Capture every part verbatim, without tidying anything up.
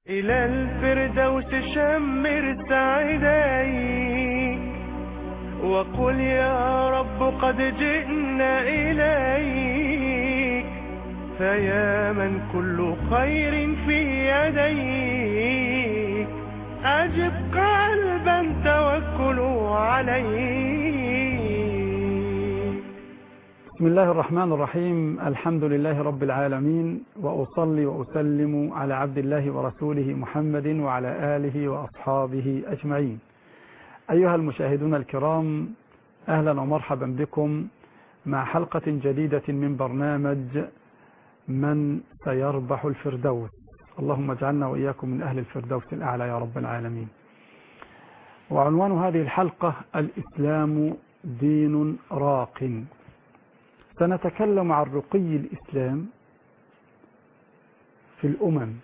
إلى الفردوس شمر سعديك وقل يا رب قد جئنا إليك، فيا من كل خير في يديك، أجب قلبا توكلوا عليك. بسم الله الرحمن الرحيم. الحمد لله رب العالمين، وأصلي وأسلم على عبد الله ورسوله محمد وعلى آله وأصحابه أجمعين. أيها المشاهدون الكرام، أهلا ومرحبا بكم مع حلقة جديدة من برنامج من سيربح الفردوس. اللهم اجعلنا وإياكم من أهل الفردوس الأعلى يا رب العالمين. وعنوان هذه الحلقة: الإسلام دين راق. سنتكلم عن رقي الإسلام في الأمم،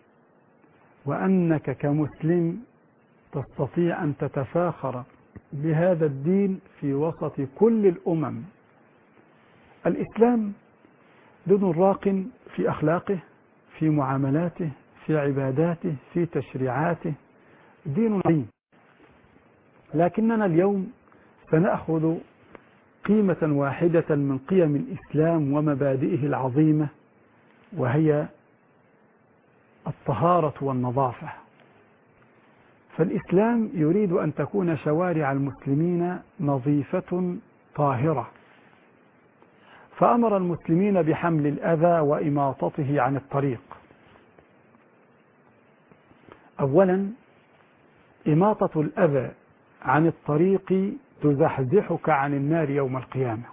وأنك كمسلم تستطيع أن تتفاخر بهذا الدين في وسط كل الأمم. الإسلام دين راق في أخلاقه، في معاملاته، في عباداته، في تشريعاته، دين عظيم. لكننا اليوم سنأخذ قيمة واحدة من قيم الإسلام ومبادئه العظيمة، وهي الطهارة والنظافة. فالإسلام يريد أن تكون شوارع المسلمين نظيفة طاهرة، فأمر المسلمين بحمل الأذى وإماطته عن الطريق. أولا، إماطة الأذى عن الطريق تزحزحك عن النار يوم القيامة،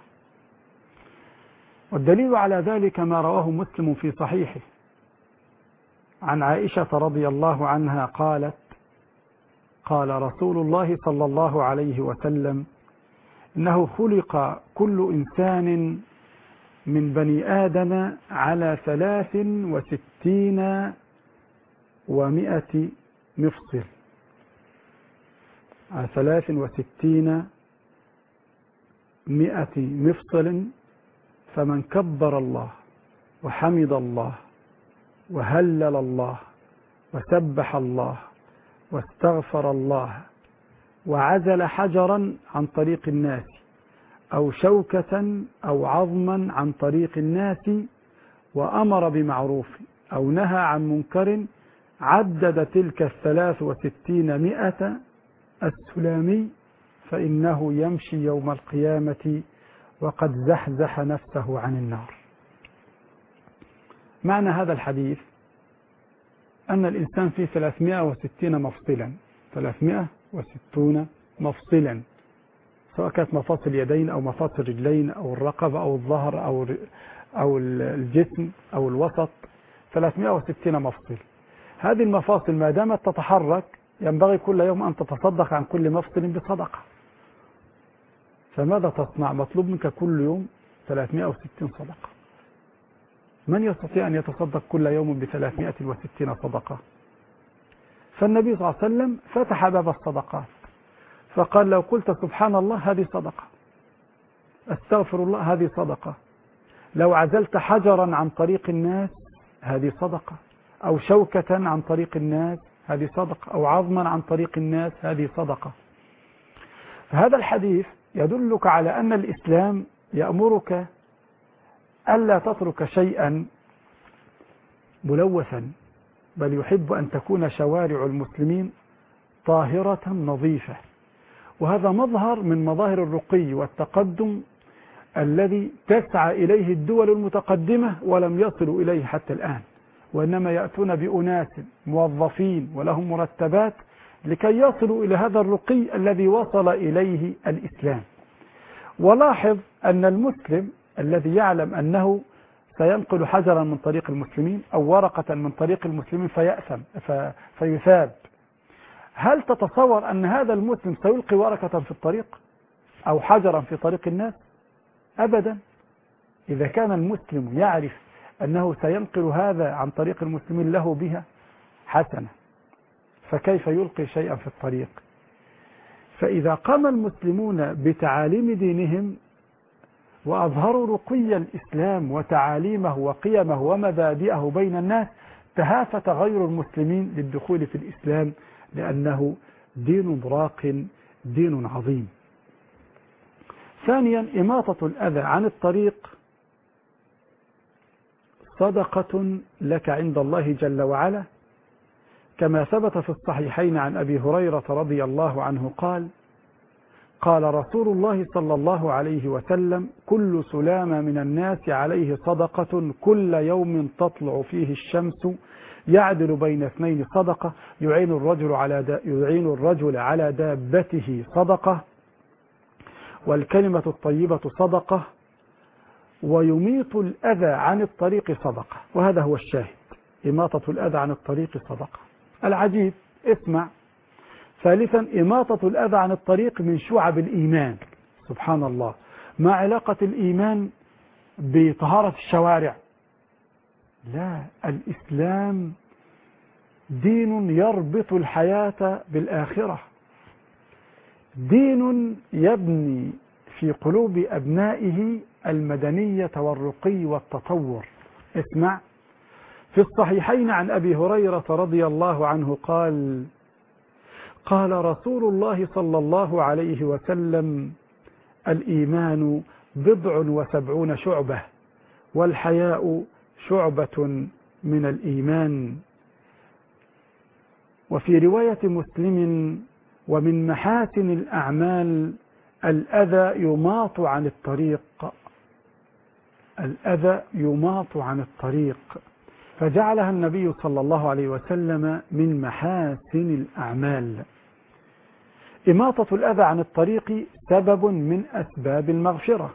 والدليل على ذلك ما رواه مسلم في صحيحه عن عائشة رضي الله عنها قالت: قال رسول الله صلى الله عليه وسلم: إنه خلق كل إنسان من بني آدم على ثلاث وستين ومائة مفصل، على ثلاث وستين مائة مفصل، فمن كبر الله وحمد الله وهلل الله وسبح الله واستغفر الله وعزل حجرا عن طريق الناس أو شوكة أو عظما عن طريق الناس وأمر بمعروف أو نهى عن منكر، عدد تلك الثلاث وستين مئة السلامي، فإنه يمشي يوم القيامة وقد زحزح نفسه عن النار. معنى هذا الحديث أن الإنسان فيه ثلاثمائة وستين مفصلا، ثلاثمائة وستون مفصلا، سواء كانت مفاصل يدين أو مفاصل رجلين أو الرقبة أو الظهر أو أو الجسم أو الوسط، ثلاثمائة وستين مفصل. هذه المفاصل ما دامت تتحرك ينبغي كل يوم أن تتصدق عن كل مفصل بصدقة. فماذا تصنع؟ مطلوب منك كل يوم ثلاثمائة وستين صدقة. من يستطيع أن يتصدق كل يوم بثلاثمائة وستين صدقة؟ فالنبي صلى الله عليه وسلم فتح باب الصدقات فقال: لو قلت سبحان الله هذه صدقة، استغفر الله هذه صدقة، لو عزلت حجرا عن طريق الناس هذه صدقة، أو شوكة عن طريق الناس هذه صدقة، أو عظما عن طريق الناس هذه صدقة. فهذا الحديث يدلك على أن الإسلام يأمرك ألا تترك شيئا ملوثا، بل يحب أن تكون شوارع المسلمين طاهرة نظيفة. وهذا مظهر من مظاهر الرقي والتقدم الذي تسعى إليه الدول المتقدمة ولم يصلوا إليه حتى الآن، وإنما يأتون بأناس موظفين ولهم مرتبات لكي يصلوا إلى هذا الرقي الذي وصل إليه الإسلام. ولاحظ أن المسلم الذي يعلم أنه سينقل حجرا من طريق المسلمين أو ورقة من طريق المسلمين فيأثم فيثاب، هل تتصور أن هذا المسلم سيلقي ورقة في الطريق أو حجرا في طريق الناس؟ أبدا. إذا كان المسلم يعرف أنه سينقل هذا عن طريق المسلمين له بها حسنة، فكيف يلقي شيئا في الطريق؟ فإذا قام المسلمون بتعاليم دينهم وأظهروا رقي الإسلام وتعاليمه وقيمه ومبادئه بين الناس، تهافت غير المسلمين للدخول في الإسلام لأنه دين راق، دين عظيم. ثانيا، إماطة الأذى عن الطريق صدقة لك عند الله جل وعلا، كما ثبت في الصحيحين عن أبي هريرة رضي الله عنه قال: قال رسول الله صلى الله عليه وسلم: كل سلامة من الناس عليه صدقة كل يوم تطلع فيه الشمس يعدل بين اثنين صدقة، يعين الرجل على دا يعين الرجل على دابته صدقة، والكلمة الطيبة صدقة، ويميط الأذى عن الطريق صدقة. وهذا هو الشاهد، إماطة الأذى عن الطريق صدقة. العجيب، اسمع. ثالثا، إماطة الأذى عن الطريق من شعب الإيمان. سبحان الله، ما علاقة الإيمان بطهارة الشوارع؟ لا، الإسلام دين يربط الحياة بالآخرة، دين يبني في قلوب أبنائه المدنية والرقي والتطور. اسمع. في الصحيحين عن أبي هريرة رضي الله عنه قال: قال رسول الله صلى الله عليه وسلم: الإيمان بضع وسبعون شعبة، والحياء شعبة من الإيمان. وفي رواية مسلم: ومن محاسن الأعمال الأذى يماط عن الطريق. الأذى يماط عن الطريق، فجعلها النبي صلى الله عليه وسلم من محاسن الأعمال. إماطة الأذى عن الطريق سبب من أسباب المغفرة،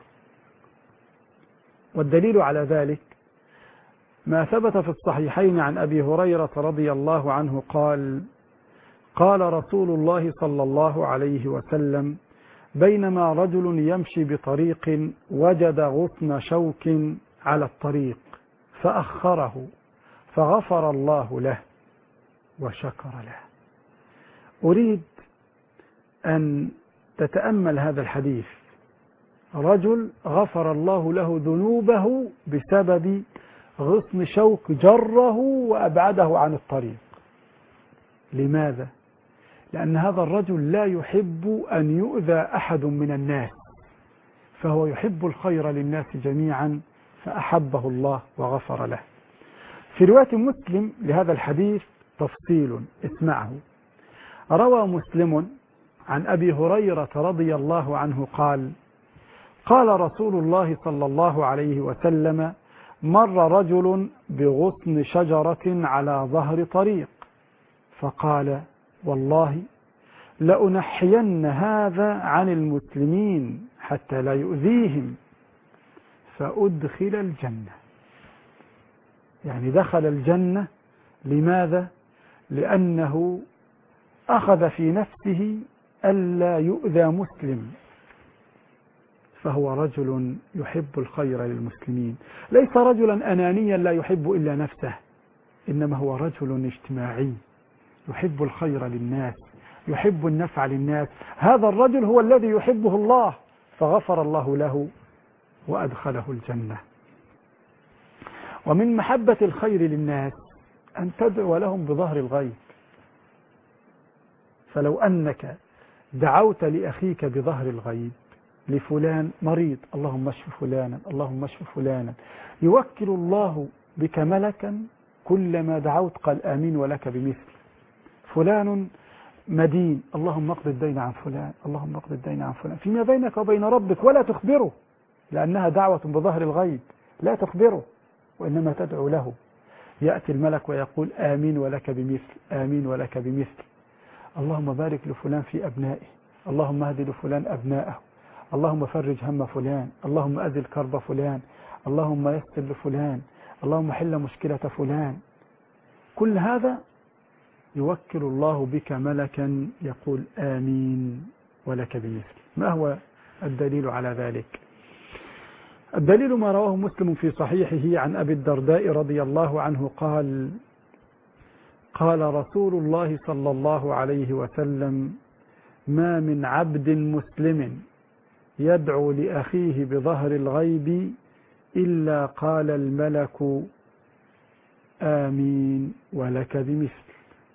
والدليل على ذلك ما ثبت في الصحيحين عن أبي هريرة رضي الله عنه قال: قال رسول الله صلى الله عليه وسلم: بينما رجل يمشي بطريق وجد غصن شوك على الطريق فأخره فغفر الله له وشكر له. أريد أن تتأمل هذا الحديث. رجل غفر الله له ذنوبه بسبب غصن شوك جره وأبعده عن الطريق. لماذا؟ لأن هذا الرجل لا يحب أن يؤذى أحد من الناس، فهو يحب الخير للناس جميعا، فأحبه الله وغفر له. في رواية مسلم لهذا الحديث تفصيل، اسمعه. روى مسلم عن أبي هريرة رضي الله عنه قال: قال رسول الله صلى الله عليه وسلم: مر رجل بغصن شجرة على ظهر طريق، فقال: والله لأنحين هذا عن المسلمين حتى لا يؤذيهم، فأدخل الجنة. يعني دخل الجنة. لماذا؟ لأنه أخذ في نفسه ألا يؤذى مسلم، فهو رجل يحب الخير للمسلمين، ليس رجلا أنانيا لا يحب إلا نفسه، إنما هو رجل اجتماعي يحب الخير للناس، يحب النفع للناس. هذا الرجل هو الذي يحبه الله، فغفر الله له وأدخله الجنة. ومن محبة الخير للناس أن تدعو لهم بظهر الغيب. فلو أنك دعوت لأخيك بظهر الغيب لفلان مريض: اللهم اشف فلانا، اللهم اشف فلانا، يوكل الله بك ملكا كلما دعوت قال آمين ولك بمثل. فلان مدين: اللهم اقض الدين عن فلان، اللهم اقض الدين عن فلان، فيما بينك وبين ربك، ولا تخبره، لأنها دعوة بظهر الغيب، لا تخبره وإنما تدعو له. يأتي الملك ويقول آمين ولك بمثل، آمين ولك بمثل. اللهم بارك لفلان في أبنائه، اللهم اهد لفلان أبنائه، اللهم فرج هم فلان، اللهم أزل كرب فلان، اللهم يسر لفلان، اللهم حل مشكلة فلان. كل هذا يوكل الله بك ملكا يقول آمين ولك بمثل. ما هو الدليل على ذلك؟ الدليل ما رواه مسلم في صحيحه عن أبي الدرداء رضي الله عنه قال: قال رسول الله صلى الله عليه وسلم: ما من عبد مسلم يدعو لأخيه بظهر الغيب إلا قال الملك آمين ولك بمثل.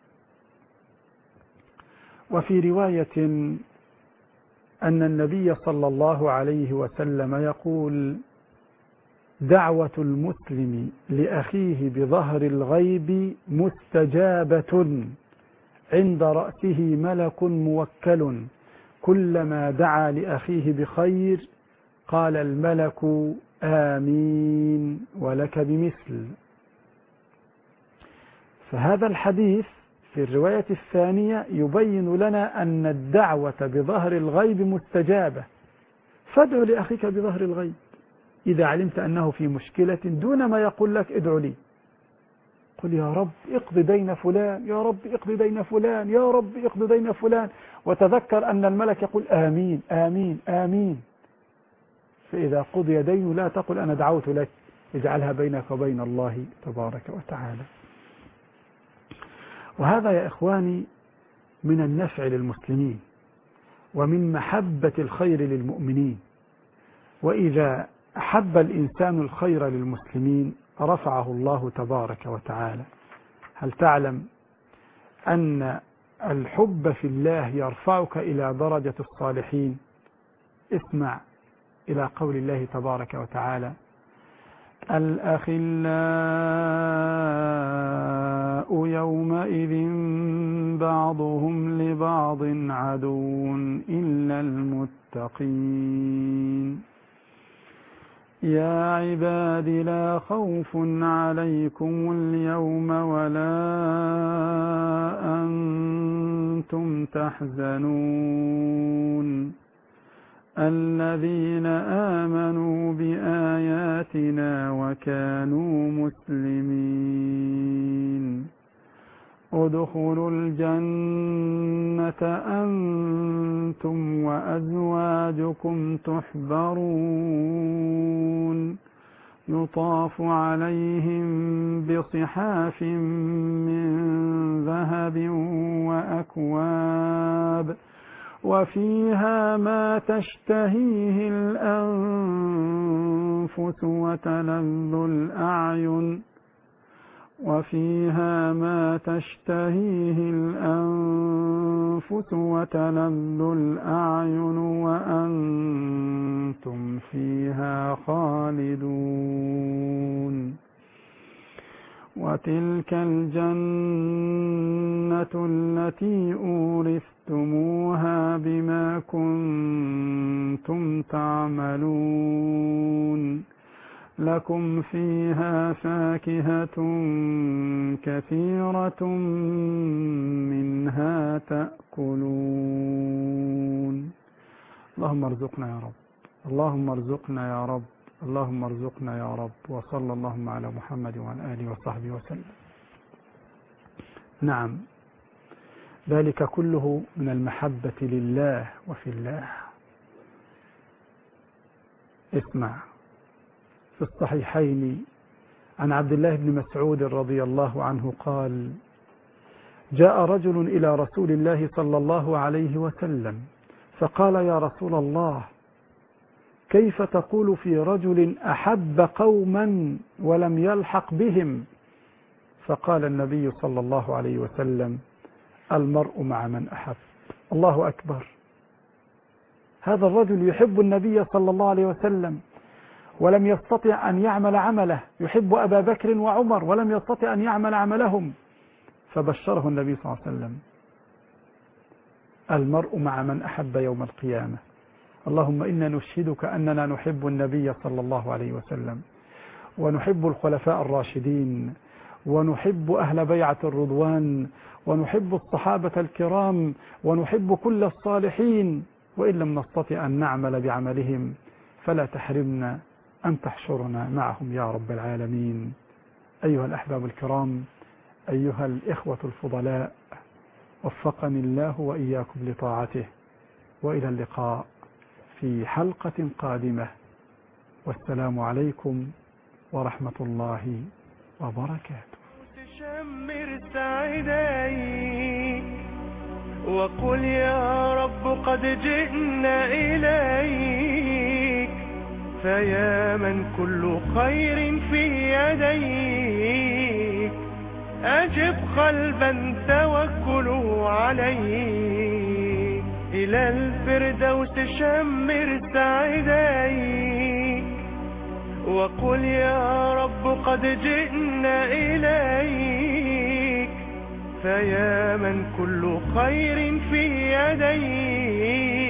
وفي رواية أن النبي صلى الله عليه وسلم يقول: دعوة المسلم لأخيه بظهر الغيب مستجابة، عند رأسه ملك موكل، كلما دعا لأخيه بخير قال الملك آمين ولك بمثل. فهذا الحديث في الرواية الثانية يبين لنا أن الدعوة بظهر الغيب مستجابة، فادع لأخيك بظهر الغيب إذا علمت أنه في مشكلة، دون ما يقول لك ادعو لي، قل يا رب اقض دين فلان، يا رب اقض دين فلان، يا رب اقض دين فلان، وتذكر أن الملك يقول آمين آمين آمين. فإذا قضي دين لا تقل أنا دعوت لك، اجعلها بينك وبين الله تبارك وتعالى. وهذا يا إخواني من النفع للمسلمين ومن محبة الخير للمؤمنين. وإذا أحب الإنسان الخير للمسلمين رفعه الله تبارك وتعالى. هل تعلم أن الحب في الله يرفعك إلى درجة الصالحين؟ اسمع إلى قول الله تبارك وتعالى: الأخلاء يومئذ بعضهم لبعض عدو إلا المتقين يا عباد لا خوف عليكم اليوم ولا أنتم تحزنون الذين آمنوا بآياتنا وكانوا مسلمين ادخلوا الجنة أنتم وأزواجكم تحبرون يطاف عليهم بصحاف من ذهب وأكواب وفيها ما تشتهيه الأنفس وتلذ الأعين وفيها ما تشتهيه الأنفس وتلذ الأعين وأنتم فيها خالدون وتلك الجنة التي أورثتموها بما كنتم تعملون لكم فيها فاكهة كثيرة منها تأكلون. اللهم ارزقنا يا رب، اللهم ارزقنا يا رب، اللهم ارزقنا يا رب. وصلى اللهم على محمد وعلى آله وصحبه وسلم. نعم، ذلك كله من المحبة لله وفي الله. اسمع، في الصحيحين عن عبد الله بن مسعود رضي الله عنه قال: جاء رجل إلى رسول الله صلى الله عليه وسلم فقال: يا رسول الله، كيف تقول في رجل أحب قوما ولم يلحق بهم؟ فقال النبي صلى الله عليه وسلم: المرء مع من أحب. الله أكبر. هذا الرجل يحب النبي صلى الله عليه وسلم ولم يستطع أن يعمل عمله، يحب أبا بكر وعمر ولم يستطع أن يعمل عملهم، فبشره النبي صلى الله عليه وسلم: المرء مع من أحب يوم القيامة. اللهم إنا نشهدك أننا نحب النبي صلى الله عليه وسلم ونحب الخلفاء الراشدين ونحب أهل بيعة الرضوان ونحب الصحابة الكرام ونحب كل الصالحين، وإن لم نستطع أن نعمل بعملهم فلا تحرمنا أن تحشرنا معهم يا رب العالمين. أيها الأحباب الكرام، أيها الإخوة الفضلاء، وفقني الله وإياكم لطاعته، وإلى اللقاء في حلقة قادمة، والسلام عليكم ورحمة الله وبركاته. تشمر سعيدي وقل يا رب قد جئنا إليك، فيا من كل خير في يديك أجب قلبا توكله عليك، إلى الفردوس شمر سعديك، وقل يا رب قد جئنا إليك، فيا من كل خير في يديك.